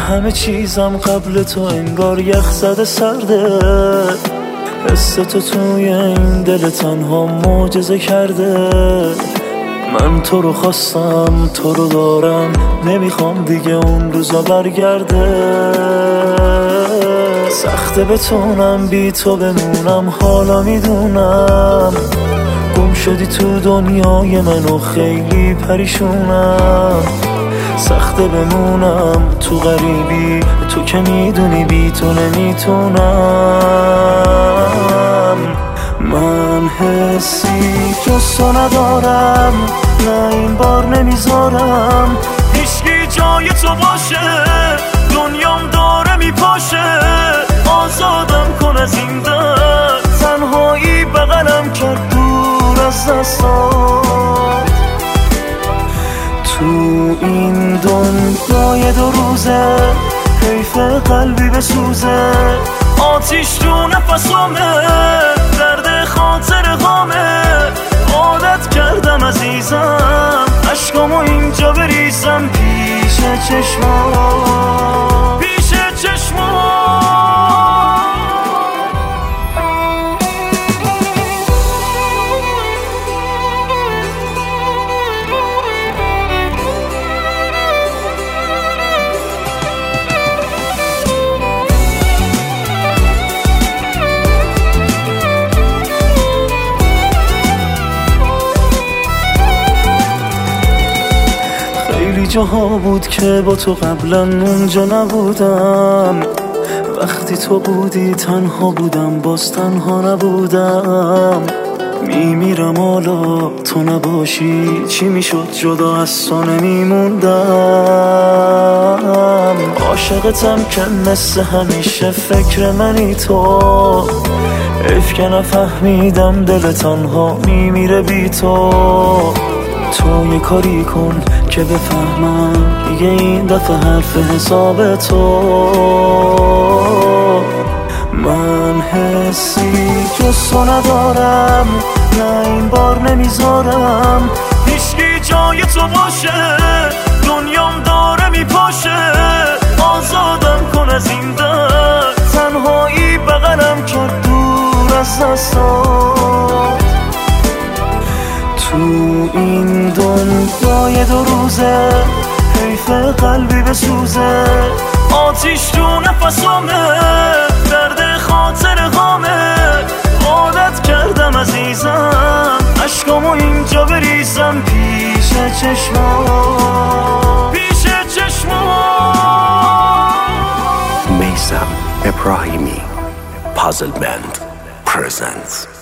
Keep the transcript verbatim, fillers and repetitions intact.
همه چیزم قبل تو انگار یخ زده سرده. حس تو توی این دل تنها معجزه کرده. من تو رو خواستم، تو رو دارم، نمیخوام دیگه اون روزا برگرده. سخته بتونم بی تو بمونم، حالا میدونم گم شدی تو دنیای من و خیلی پریشونم. سخته بمونم تو غریبی، تو که میدونی بی تو نمیتونم. من حسی جز تو ندارم، نه این بار نمیذارم هیچکی جای تو باشه. دنیام داره میپاشه، آزادم کن از این درد. تنهایی بغلم کرد دور از دستات. تو این دنیای دو روزه حیف قلبی بسوزه. آتیش تو نفسامه، درد خاطر غامه. عادت کردم عزیزم عشقامو اینجا بریزم پیش چشمات، پیش چشمات. جاها بود که با تو قبلا اونجا نبودم. وقتی تو بودی تنها بودم، باز تنها نبودم. میمیرم حالا تو نباشی، چی میشد جدا از تو نمیموندم. عاشقتم که مثل همیشه فکر منی تو. حیف که نفهمیدم دل تنها میمیره بی تو. تو یه کاری کن که بفهمم دیگه این دفعه حرف حساب تو. من حسی جز تو ندارم، نه این بار نمیذارم هیچکی جای تو باشه. دنیام داره میپاشه، آزادم کن از این درد. تنهایی بغلم کرد دور از دستات. تو این دنیای دو روزه حیف قلبی بسوزه. آتیش تو نفسامه، درد خاطر غامه. عادت کردم عزیزم عشقامو اینجا بریزم پیش چشمات، پیش چشمات. Meysam Ebrahimi Puzzle Band presents